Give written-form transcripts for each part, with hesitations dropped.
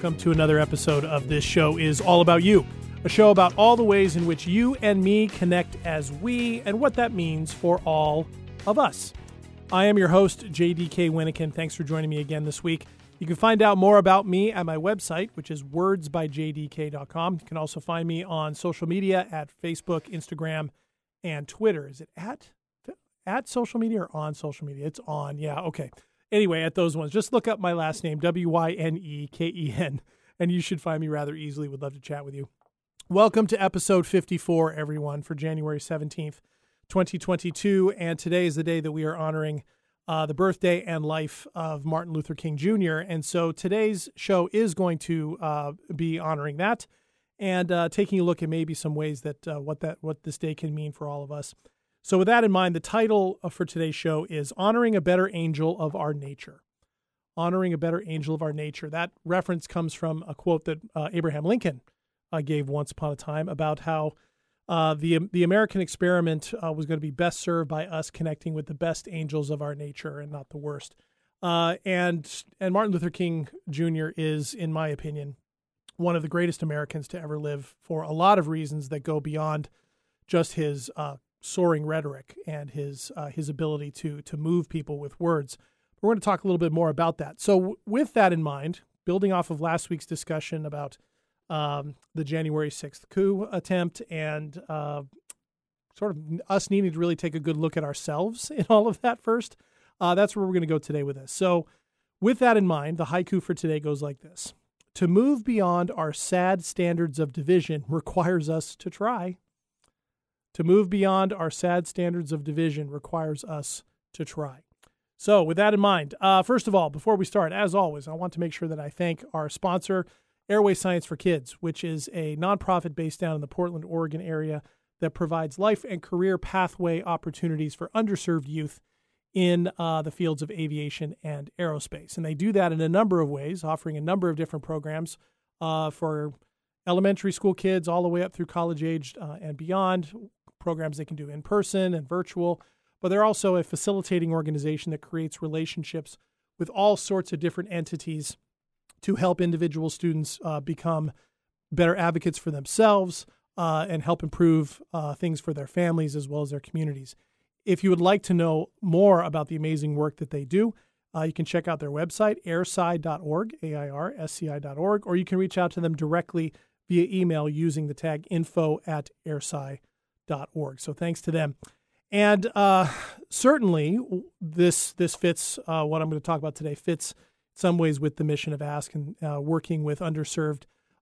welcome to another episode of This Show Is All About You, a show about all the ways in which you and me connect as we and what that means for all of us. I am your host, JDK Winnikin. Thanks for joining me again this week. You can find out more about me at my website, which is wordsbyjdk.com. You can also find me on social media at Facebook, Instagram, and Twitter. Is it at social media or on social media? It's on. Yeah, okay. Anyway, at those ones, just look up my last name, Wyneken, and you should find me rather easily. Would love to chat with you. Welcome to episode 54, everyone, for January 17th, 2022. And today is the day that we are honoring the birthday and life of Martin Luther King Jr. And so today's show is going to be honoring that and taking a look at maybe some ways that what this day can mean for all of us. So with that in mind, the title for today's show is Honoring a Better Angel of Our Nature. Honoring a Better Angel of Our Nature. That reference comes from a quote that Abraham Lincoln gave once upon a time about how the American experiment was going to be best served by us connecting with the best angels of our nature and not the worst. And Martin Luther King Jr. is, in my opinion, one of the greatest Americans to ever live for a lot of reasons that go beyond just his soaring rhetoric and his ability to move people with words. We're going to talk a little bit more about that. So with that in mind, building off of last week's discussion about the January 6th coup attempt and sort of us needing to really take a good look at ourselves in all of that first, that's where we're going to go today with this. So with that in mind, the haiku for today goes like this. To move beyond our sad standards of division requires us to try. To move beyond our sad standards of division requires us to try. So with that in mind, first of all, before we start, as always, I want to make sure that I thank our sponsor, Airway Science for Kids, which is a nonprofit based down in the Portland, Oregon area that provides life and career pathway opportunities for underserved youth in the fields of aviation and aerospace. And they do that in a number of ways, offering a number of different programs for elementary school kids all the way up through college-aged and beyond, programs they can do in person and virtual. But they're also a facilitating organization that creates relationships with all sorts of different entities to help individual students become better advocates for themselves and help improve things for their families as well as their communities. If you would like to know more about the amazing work that they do, you can check out their website, airsci.org, AIRSCI.org, or you can reach out to them directly via email using the tag info@airsci.org. So thanks to them. And certainly this fits, what I'm going to talk about today fits some ways with the mission of Ask and working with underserved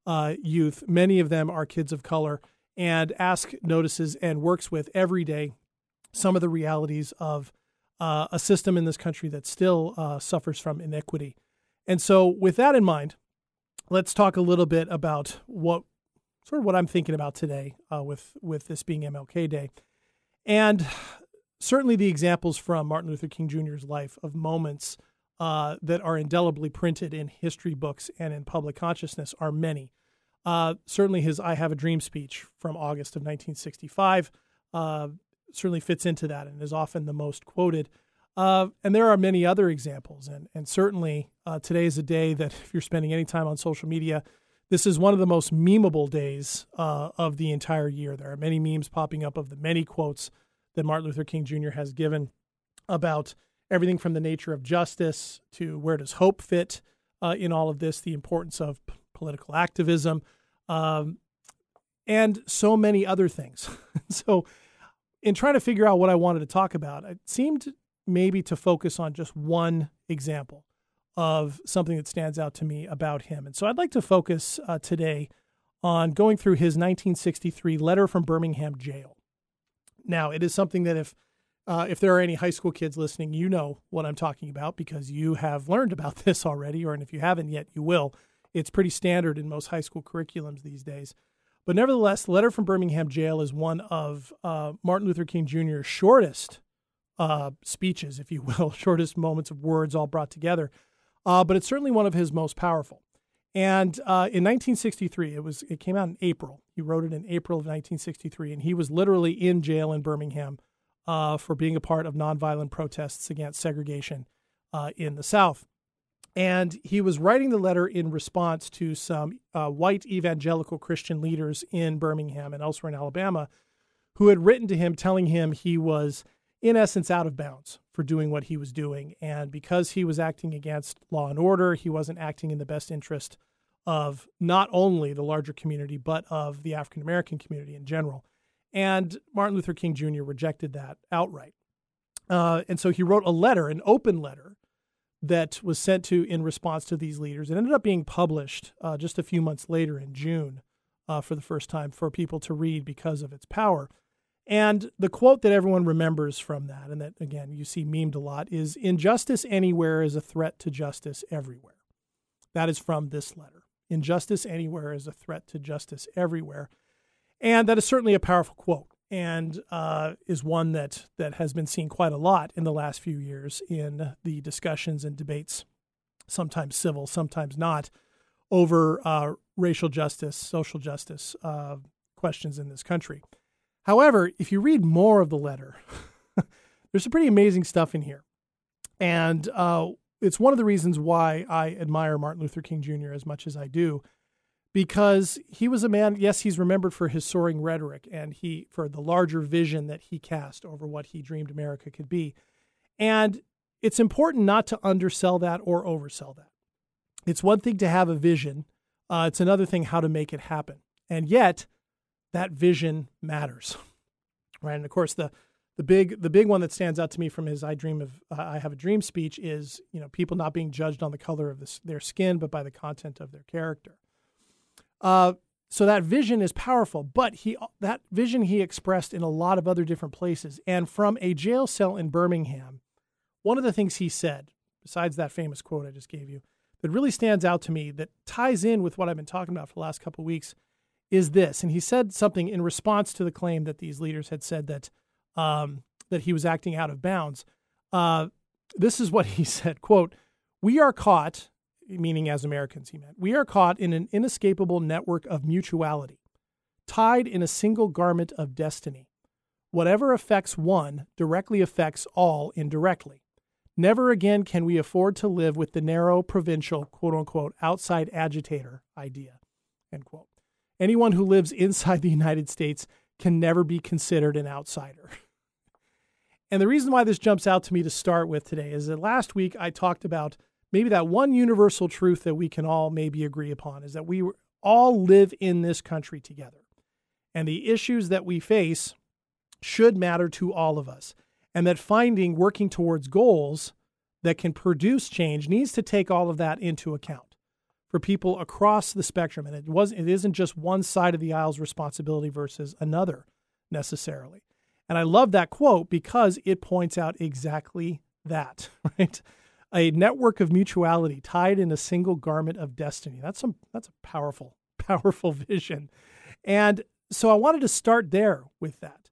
youth. Many of them are kids of color, and Ask notices and works with every day some of the realities of a system in this country that still suffers from inequity. And so with that in mind, let's talk a little bit about what I'm thinking about today with this being MLK Day. And certainly the examples from Martin Luther King Jr.'s life of moments that are indelibly printed in history books and in public consciousness are many. Certainly his I Have a Dream speech from August of 1965 certainly fits into that and is often the most quoted. And there are many other examples. And certainly today is a day that if you're spending any time on social media, this is one of the most memeable days of the entire year. There are many memes popping up of the many quotes that Martin Luther King Jr. has given about everything from the nature of justice to where does hope fit in all of this, the importance of political activism, and so many other things. So in trying to figure out what I wanted to talk about, it seemed maybe to focus on just one example of something that stands out to me about him. And so I'd like to focus today on going through his 1963 letter from Birmingham jail. Now, it is something that if there are any high school kids listening, you know what I'm talking about because you have learned about this already, or and if you haven't yet, you will. It's pretty standard in most high school curriculums these days. But nevertheless, the letter from Birmingham jail is one of Martin Luther King Jr.'s shortest speeches, if you will, shortest moments of words all brought together. But it's certainly one of his most powerful. And in 1963, it came out in April. He wrote it in April of 1963, and he was literally in jail in Birmingham for being a part of nonviolent protests against segregation in the South. And he was writing the letter in response to some white evangelical Christian leaders in Birmingham and elsewhere in Alabama who had written to him telling him he was, in essence, out of bounds for doing what he was doing. And because he was acting against law and order, he wasn't acting in the best interest of not only the larger community, but of the African-American community in general. And Martin Luther King Jr. rejected that outright. And so he wrote a letter, an open letter, that was sent to in response to these leaders. It ended up being published just a few months later in June for the first time for people to read because of its power. And the quote that everyone remembers from that, and that, again, you see memed a lot, is "Injustice anywhere is a threat to justice everywhere." That is from this letter. Injustice anywhere is a threat to justice everywhere. And that is certainly a powerful quote, and is one that has been seen quite a lot in the last few years in the discussions and debates, sometimes civil, sometimes not, over racial justice, social justice questions in this country. However, if you read more of the letter, there's some pretty amazing stuff in here. And it's one of the reasons why I admire Martin Luther King Jr. as much as I do, because he was a man, yes, he's remembered for his soaring rhetoric and for the larger vision that he cast over what he dreamed America could be. And it's important not to undersell that or oversell that. It's one thing to have a vision. It's another thing how to make it happen. And yet, that vision matters, right? And of course, the big one that stands out to me from his "I Have a Dream" speech is, people not being judged on the color of their skin, but by the content of their character. So that vision is powerful, but that vision he expressed in a lot of other different places. And from a jail cell in Birmingham, one of the things he said, besides that famous quote I just gave you, that really stands out to me, that ties in with what I've been talking about for the last couple of weeks, is this. And he said something in response to the claim that these leaders had said that he was acting out of bounds. This is what he said, quote, "We are caught," meaning as Americans, he meant, "we are caught in an inescapable network of mutuality, tied in a single garment of destiny. Whatever affects one directly affects all indirectly. Never again can we afford to live with the narrow, provincial, quote unquote, outside agitator idea," end quote. Anyone who lives inside the United States can never be considered an outsider. And the reason why this jumps out to me to start with today is that last week I talked about maybe that one universal truth that we can all maybe agree upon, is that we all live in this country together. And the issues that we face should matter to all of us. And that working towards goals that can produce change needs to take all of that into account for people across the spectrum. And it isn't just one side of the aisle's responsibility versus another necessarily. And I love that quote because it points out exactly that, right? A network of mutuality tied in a single garment of destiny. That's a powerful, powerful vision. And so I wanted to start there with that.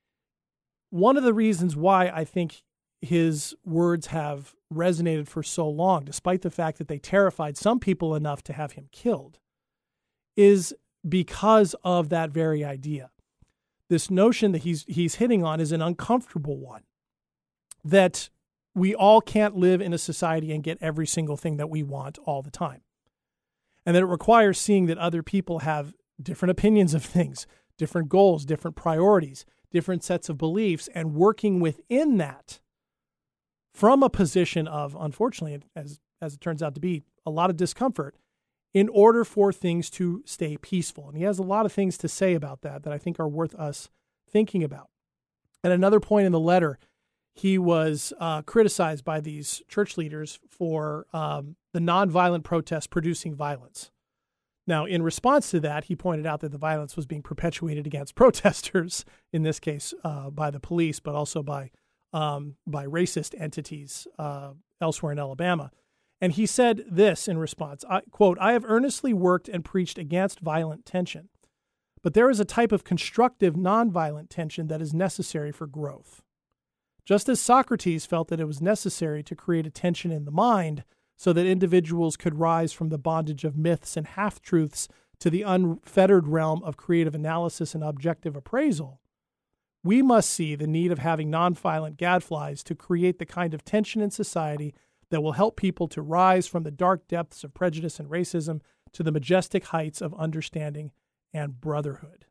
One of the reasons why I think his words have resonated for so long, despite the fact that they terrified some people enough to have him killed, is because of that very idea. This notion that he's hitting on is an uncomfortable one, that we all can't live in a society and get every single thing that we want all the time. And that it requires seeing that other people have different opinions of things, different goals, different priorities, different sets of beliefs, and working within that from a position of, unfortunately, as it turns out to be, a lot of discomfort in order for things to stay peaceful. And he has a lot of things to say about that I think are worth us thinking about. At another point in the letter, he was criticized by these church leaders for the nonviolent protests producing violence. Now, in response to that, he pointed out that the violence was being perpetuated against protesters, in this case by the police, but also by racist entities elsewhere in Alabama. And he said this in response, quote, "I have earnestly worked and preached against violent tension, but there is a type of constructive nonviolent tension that is necessary for growth. Just as Socrates felt that it was necessary to create a tension in the mind so that individuals could rise from the bondage of myths and half-truths to the unfettered realm of creative analysis and objective appraisal, we must see the need of having nonviolent gadflies to create the kind of tension in society that will help people to rise from the dark depths of prejudice and racism to the majestic heights of understanding and brotherhood.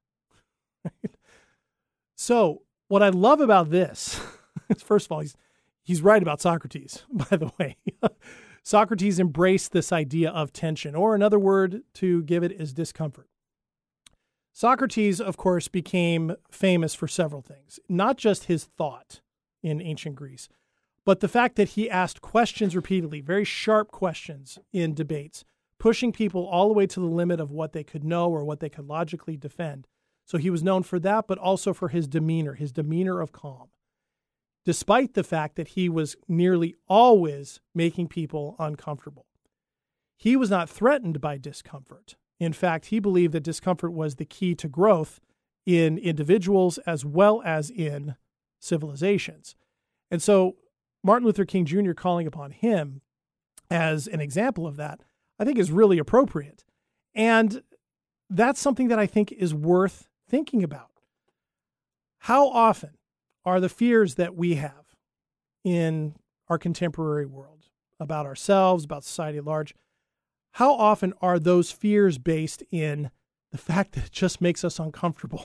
So what I love about this is, first of all, he's right about Socrates, by the way. Socrates embraced this idea of tension, or another word to give it is discomfort. Socrates, of course, became famous for several things, not just his thought in ancient Greece, but the fact that he asked questions repeatedly, very sharp questions in debates, pushing people all the way to the limit of what they could know or what they could logically defend. So he was known for that, but also for his demeanor of calm, despite the fact that he was nearly always making people uncomfortable. He was not threatened by discomfort. In fact, he believed that discomfort was the key to growth in individuals as well as in civilizations. And so Martin Luther King Jr. calling upon him as an example of that, I think is really appropriate. And that's something that I think is worth thinking about. How often are the fears that we have in our contemporary world about ourselves, about society at large, how often are those fears based in the fact that it just makes us uncomfortable?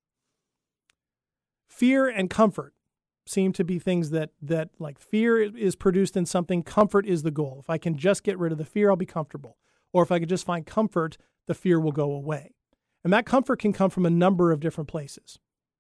Fear and comfort seem to be things that like fear is produced in something, comfort is the goal. If I can just get rid of the fear, I'll be comfortable. Or if I can just find comfort, the fear will go away. And that comfort can come from a number of different places.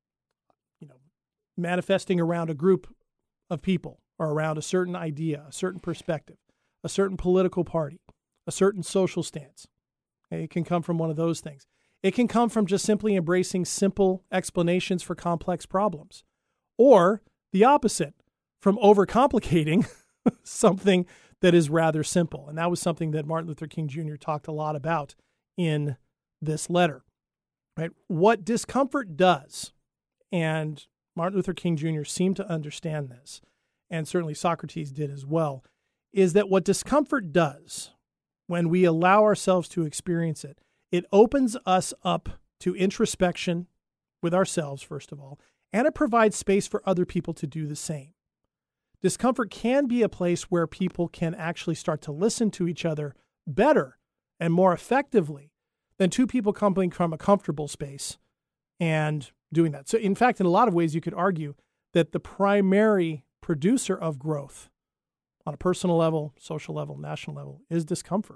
Manifesting around a group of people or around a certain idea, a certain perspective, a certain political party, a certain social stance. It can come from one of those things. It can come from just simply embracing simple explanations for complex problems. Or the opposite, from overcomplicating something that is rather simple. And that was something that Martin Luther King Jr. talked a lot about in this letter. Right? What discomfort does, and Martin Luther King Jr. seemed to understand this, and certainly Socrates did as well, is that what discomfort does when we allow ourselves to experience it, it opens us up to introspection with ourselves, first of all, and it provides space for other people to do the same. Discomfort can be a place where people can actually start to listen to each other better and more effectively than two people coming from a comfortable space and doing that. So in fact, in a lot of ways, you could argue that the primary producer of growth on a personal level, social level, national level is discomfort.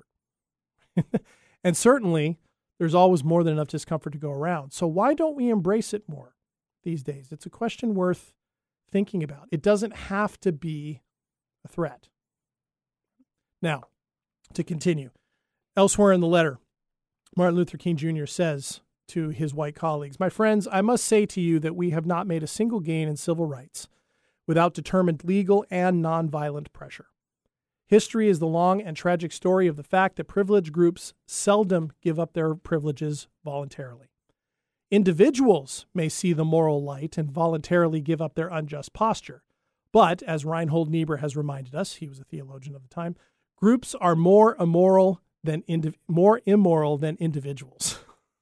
And certainly there's always more than enough discomfort to go around. So why don't we embrace it more these days? It's a question worth thinking about. It doesn't have to be a threat. Now, to continue, elsewhere in the letter, Martin Luther King Jr. says to his white colleagues, "My friends, I must say to you that we have not made a single gain in civil rights without determined legal and nonviolent pressure. History is the long and tragic story of the fact that privileged groups seldom give up their privileges voluntarily. Individuals may see the moral light and voluntarily give up their unjust posture. But, as Reinhold Niebuhr has reminded us, he was a theologian of the time, groups are more immoral than individuals."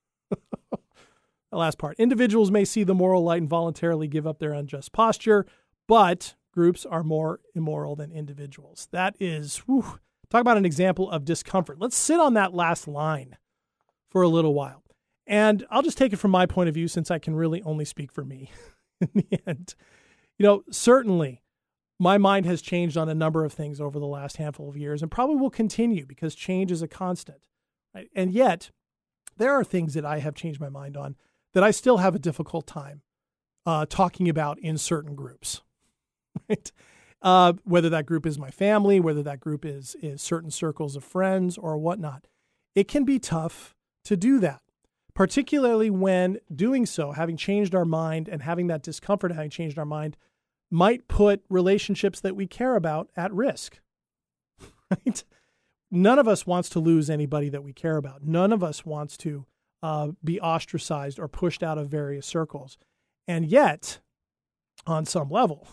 The last part. Individuals may see the moral light and voluntarily give up their unjust posture, but groups are more immoral than individuals. That is, talk about an example of discomfort. Let's sit on that last line for a little while. And I'll just take it from my point of view, since I can really only speak for me in the end. Certainly my mind has changed on a number of things over the last handful of years and probably will continue because change is a constant. Right? And yet there are things that I have changed my mind on that I still have a difficult time talking about in certain groups. Right? Whether that group is my family, whether that group is certain circles of friends or whatnot. It can be tough to do that, particularly when doing so, having changed our mind and having that discomfort, having changed our mind, might put relationships that we care about at risk. Right? None of us wants to lose anybody that we care about. None of us wants to be ostracized or pushed out of various circles. And yet, on some level,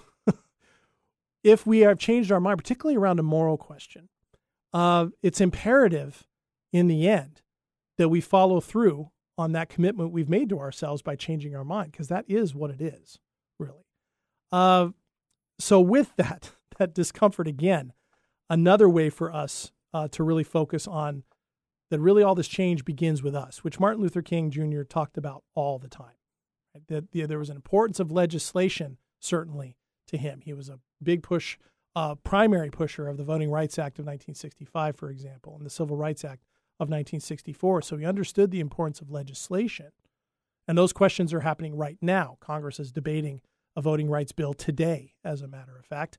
if we have changed our mind, particularly around a moral question, it's imperative in the end that we follow through on that commitment we've made to ourselves by changing our mind, because that is what it is, really. So with that discomfort again, another way for us to really focus on that really all this change begins with us, which Martin Luther King Jr. talked about all the time. Right? That there was an importance of legislation, certainly, to him. He was a big primary pusher of the Voting Rights Act of 1965, for example, and the Civil Rights Act of 1964. So he understood the importance of legislation. And those questions are happening right now. Congress is debating a voting rights bill today, as a matter of fact.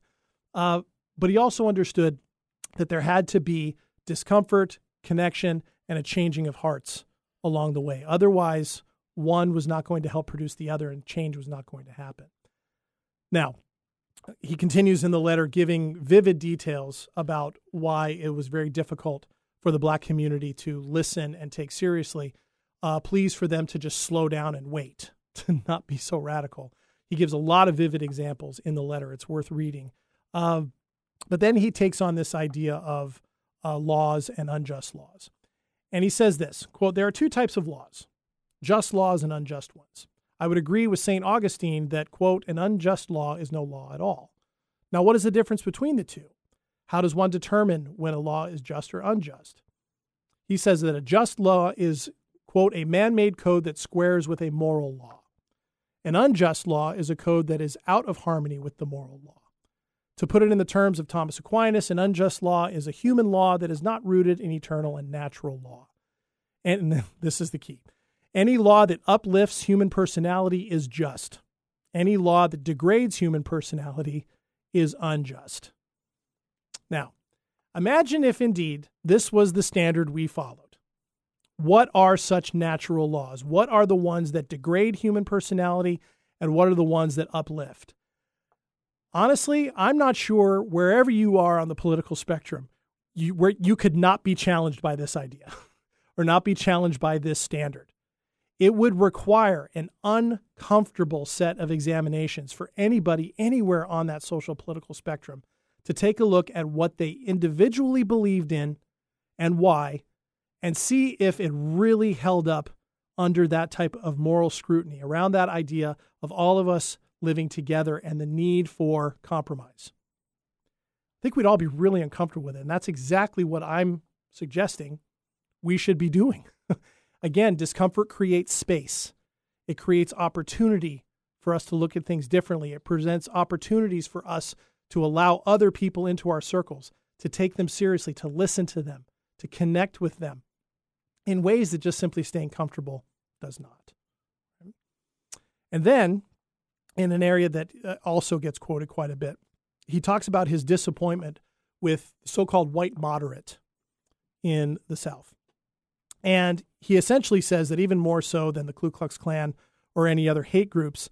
But he also understood that there had to be discomfort, connection, and a changing of hearts along the way. Otherwise, one was not going to help produce the other, and change was not going to happen. Now, he continues in the letter giving vivid details about why it was very difficult for the Black community to listen and take seriously. Pleas for them to just slow down and wait, to not be so radical. He gives a lot of vivid examples in the letter. It's worth reading. But then he takes on this idea of laws and unjust laws. And he says this, quote, "There are two types of laws, just laws and unjust ones. I would agree with St. Augustine that, quote, an unjust law is no law at all. Now, what is the difference between the two? How does one determine when a law is just or unjust? He says that a just law is, quote, a man-made code that squares with a moral law. An unjust law is a code that is out of harmony with the moral law. To put it in the terms of Thomas Aquinas, an unjust law is a human law that is not rooted in eternal and natural law." And this is the key. "Any law that uplifts human personality is just. Any law that degrades human personality is unjust." Now, imagine if indeed this was the standard we followed. What are such natural laws? What are the ones that degrade human personality, and what are the ones that uplift? Honestly, I'm not sure wherever you are on the political spectrum, you could not be challenged by this idea or not be challenged by this standard. It would require an uncomfortable set of examinations for anybody anywhere on that social political spectrum to take a look at what they individually believed in and why, and see if it really held up under that type of moral scrutiny around that idea of all of us living together and the need for compromise. I think we'd all be really uncomfortable with it, and that's exactly what I'm suggesting we should be doing. Again, discomfort creates space. It creates opportunity for us to look at things differently. It presents opportunities for us to allow other people into our circles, to take them seriously, to listen to them, to connect with them in ways that just simply staying comfortable does not. And then, in an area that also gets quoted quite a bit, he talks about his disappointment with so-called white moderate in the South. And he essentially says that even more so than the Ku Klux Klan or any other hate groups,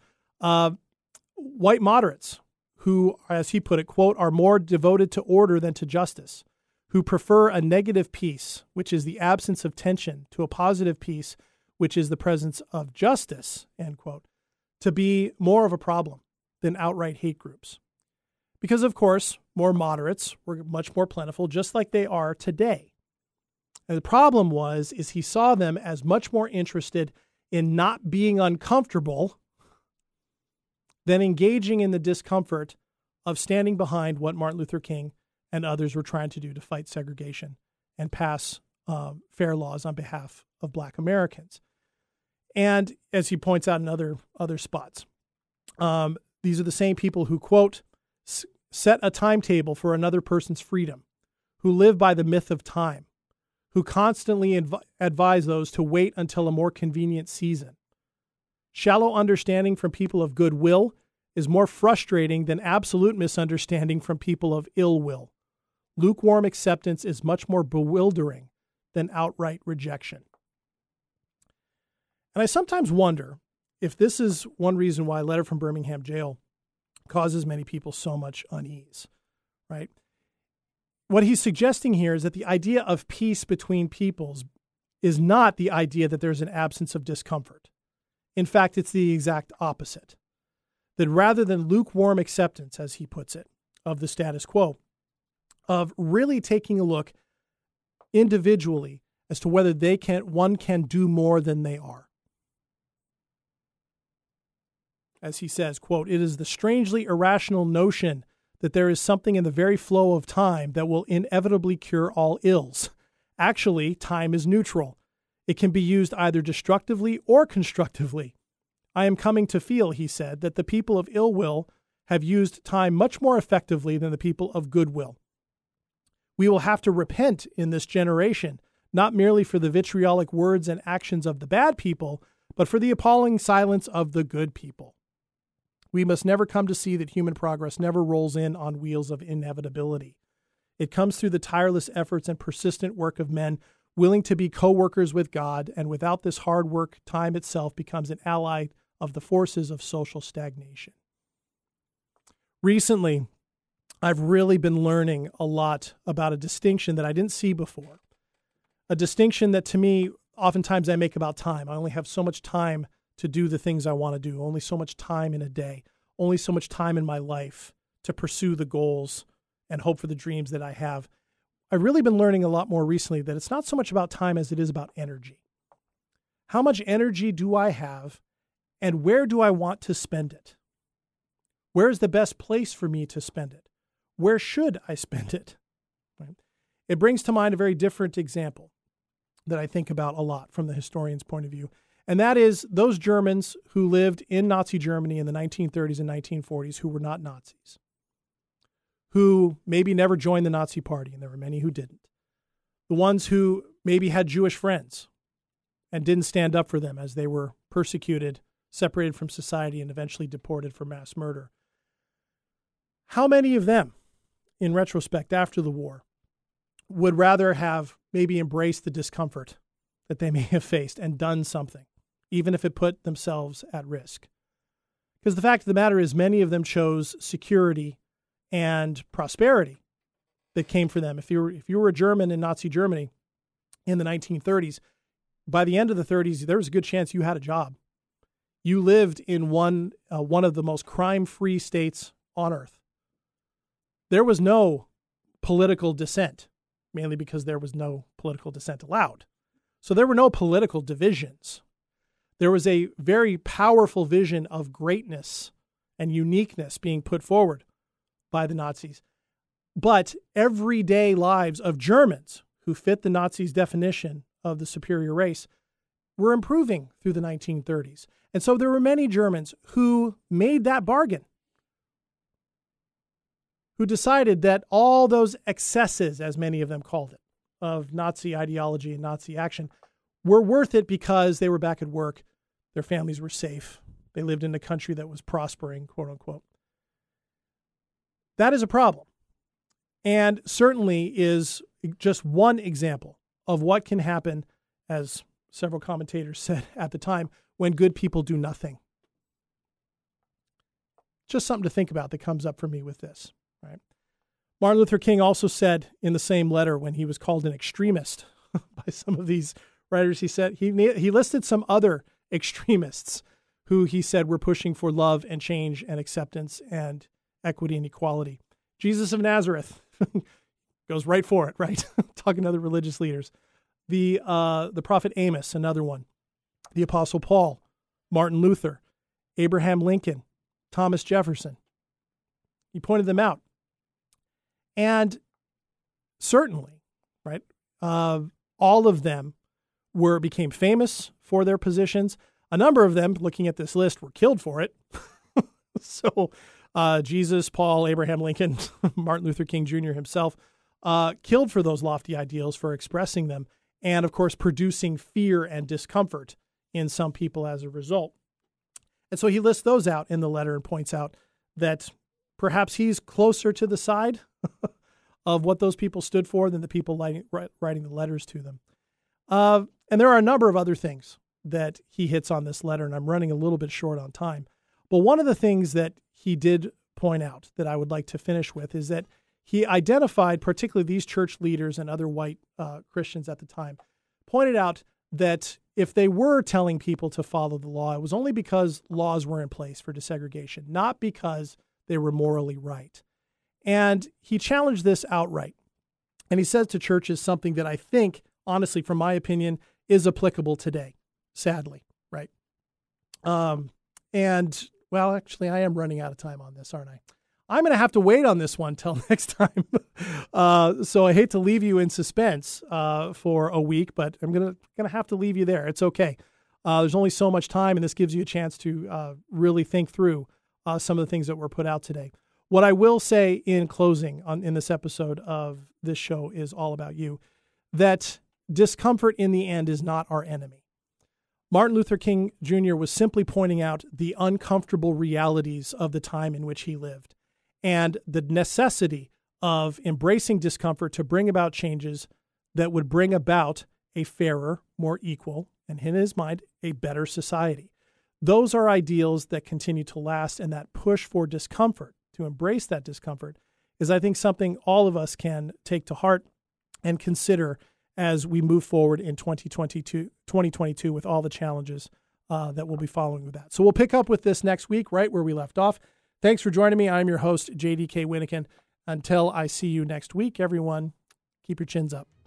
white moderates who, as he put it, quote, are more devoted to order than to justice, who prefer a negative peace, which is the absence of tension, to a positive peace, which is the presence of justice, end quote, to be more of a problem than outright hate groups. Because, of course, more moderates were much more plentiful, just like they are today. And the problem is he saw them as much more interested in not being uncomfortable than engaging in the discomfort of standing behind what Martin Luther King and others were trying to do to fight segregation and pass fair laws on behalf of Black Americans. And as he points out in other spots, these are the same people who, quote, set a timetable for another person's freedom, who live by the myth of time, who constantly advise those to wait until a more convenient season. Shallow understanding from people of goodwill is more frustrating than absolute misunderstanding from people of ill will. Lukewarm acceptance is much more bewildering than outright rejection. And I sometimes wonder if this is one reason why a letter from Birmingham jail causes many people so much unease, right? What he's suggesting here is that the idea of peace between peoples is not the idea that there's an absence of discomfort. In fact, it's the exact opposite. That rather than lukewarm acceptance, as he puts it, of the status quo, of really taking a look individually as to whether one can do more than they are. As he says, quote, it is the strangely irrational notion that there is something in the very flow of time that will inevitably cure all ills. Actually, time is neutral. It can be used either destructively or constructively. I am coming to feel, he said, that the people of ill will have used time much more effectively than the people of goodwill. We will have to repent in this generation, not merely for the vitriolic words and actions of the bad people, but for the appalling silence of the good people. We must never come to see that human progress never rolls in on wheels of inevitability. It comes through the tireless efforts and persistent work of men willing to be co-workers with God, and without this hard work, time itself becomes an ally of the forces of social stagnation. Recently, I've really been learning a lot about a distinction that I didn't see before. A distinction that to me, oftentimes I make about time. I only have so much time to do the things I want to do, only so much time in a day, only so much time in my life to pursue the goals and hope for the dreams that I have. I've really been learning a lot more recently that it's not so much about time as it is about energy. How much energy do I have, and where do I want to spend it? Where is the best place for me to spend it? Where should I spend it? Right? It brings to mind a very different example that I think about a lot from the historian's point of view, and that is those Germans who lived in Nazi Germany in the 1930s and 1940s who were not Nazis, who maybe never joined the Nazi Party, and there were many who didn't. The ones who maybe had Jewish friends and didn't stand up for them as they were persecuted, separated from society, and eventually deported for mass murder. How many of them, in retrospect, after the war, would rather have maybe embraced the discomfort that they may have faced and done something, even if it put themselves at risk? Because the fact of the matter is many of them chose security and prosperity that came for them. If you were a German in Nazi Germany in the 1930s, by the end of the 30s, there was a good chance you had a job. You lived in one of the most crime-free states on earth. There was no political dissent, mainly because there was no political dissent allowed. So there were no political divisions. There was a very powerful vision of greatness and uniqueness being put forward by the Nazis. But everyday lives of Germans who fit the Nazis' definition of the superior race were improving through the 1930s. And so there were many Germans who made that bargain, who decided that all those excesses, as many of them called it, of Nazi ideology and Nazi action were worth it because they were back at work, their families were safe, they lived in a country that was prospering, quote unquote. That is a problem, and certainly is just one example of what can happen, as several commentators said at the time, when good people do nothing. Just something to think about that comes up for me with this. Right? Martin Luther King also said in the same letter, when he was called an extremist by some of these writers, he said he listed some other extremists who he said were pushing for love and change and acceptance and equity and equality. Jesus of Nazareth goes right for it, right? Talking to other religious leaders. The prophet Amos, another one. The Apostle Paul, Martin Luther, Abraham Lincoln, Thomas Jefferson. He pointed them out. And certainly, right, all of them became famous for their positions. A number of them, looking at this list, were killed for it. So Jesus, Paul, Abraham Lincoln, Martin Luther King Jr. himself, killed for those lofty ideals, for expressing them, and of course producing fear and discomfort in some people as a result. And so he lists those out in the letter and points out that perhaps he's closer to the side of what those people stood for than the people writing the letters to them. And there are a number of other things that he hits on this letter, and I'm running a little bit short on time. But one of the things that he did point out that I would like to finish with is that he identified, particularly these church leaders and other white Christians at the time, pointed out that if they were telling people to follow the law, it was only because laws were in place for desegregation, not because they were morally right. And he challenged this outright. And he says to churches something that I think, honestly, from my opinion, is applicable today, sadly, right? And, well, actually, I am running out of time on this, aren't I? I'm going to have to wait on this one till next time. So I hate to leave you in suspense for a week, but I'm going to have to leave you there. It's okay. There's only so much time, and this gives you a chance to really think through some of the things that were put out today. What I will say in closing in this episode of this show is All About You, that discomfort in the end is not our enemy. Martin Luther King Jr. was simply pointing out the uncomfortable realities of the time in which he lived and the necessity of embracing discomfort to bring about changes that would bring about a fairer, more equal, and in his mind, a better society. Those are ideals that continue to last, and that push for discomfort, to embrace that discomfort, is, I think, something all of us can take to heart and consider as we move forward in 2022 with all the challenges that will be following with that. So we'll pick up with this next week, right where we left off. Thanks for joining me. I'm your host, JDK Winnikin. Until I see you next week, everyone, keep your chins up.